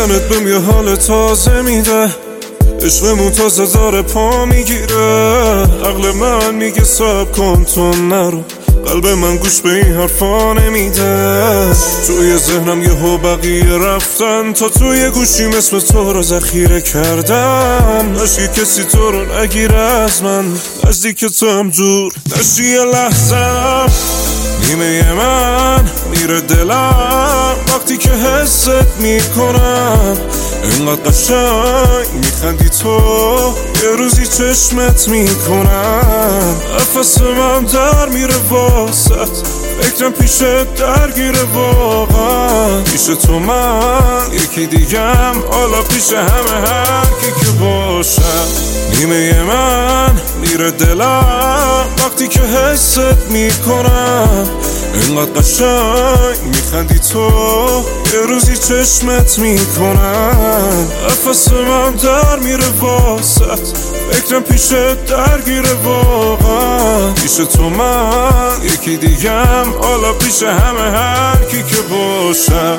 دیدنت بهم یه حال تازه میده، عشقمون تازه داره پا میگیره. عقل من میگه صبر کن تو نرو، قلب من گوش به این حرفا نمیده. توی ذهنم یهو بقیه رفتن، تا توی گوشیم اسم تو رو ذخیره کردم. نشی کسی تو رو نگیره از من، نزدیک تو هم دور نشی یه لحظم. نیمه من میره دلم وقتی که حست میکنم، اینقدر قشنگ میخندی تو، یه روزی چشمت میکنم. نفس من در میره واسط، فکرم پیشت درگیره واقعا. پیش تو من یکی دیگم، حالا پیش همه هر کی که باشم. نیمه من میره دلم وقتی که حست میکنم، اینقدر قشنگ میخندی تو، یه روزی چشمت میکنم. نفس من در میره واسط، فکرم پیشت درگیره واقعا. پیش تو من یکی دیگم، حالا پیش همه هر کی که باشم.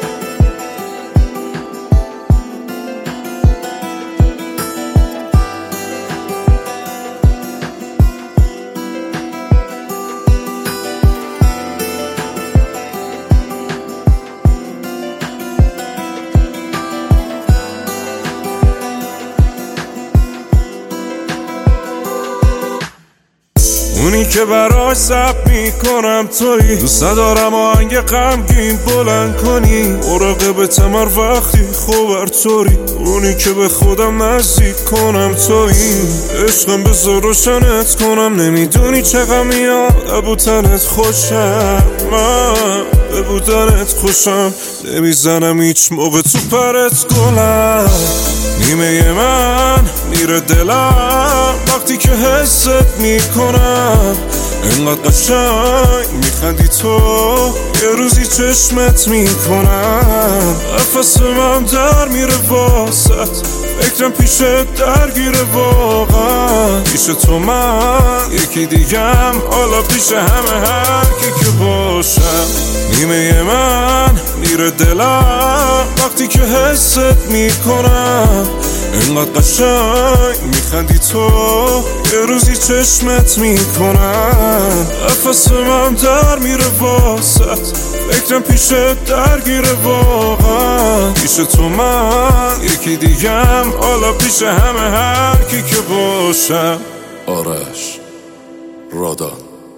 اونی که براش ضبط میکنم تویی، دوست ندارم آهنگ غمگین بلند کنی. مراقبتم هر وقتی خوبر توری، اونی که به خودم نزدیک کنم تویی. عشقم بذار روشنت کنم، نمیدونی چقدر میاد بودنت خوشم. من به بودنت خوشم، نمیزنم هیچ موقع تو پرت گلم. نیمه من میره دلم وقتی که حست میکنم، اینقدر قشنگ میخندی تو، یه روزی چشمت میکنم. نفس من در میره واسط، فکرم پیشت درگیره واقعا. پیش تو من یکی دیگم، حالا پیش همه هر کی که باشم. نیمه من میره دلم وقتی که حست میکنم، اینقدر قشنگ میخندی تو، یه روزی چشمت میکنم. نفس من در میره واسط، فکرم پیشت درگیره واقعا. پیش تو من یکی دیگم، حالا پیش همه هر کی که باشم. آرش رادان،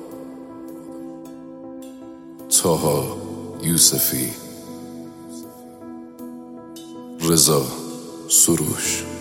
طاها یوسفی، رضا سروش.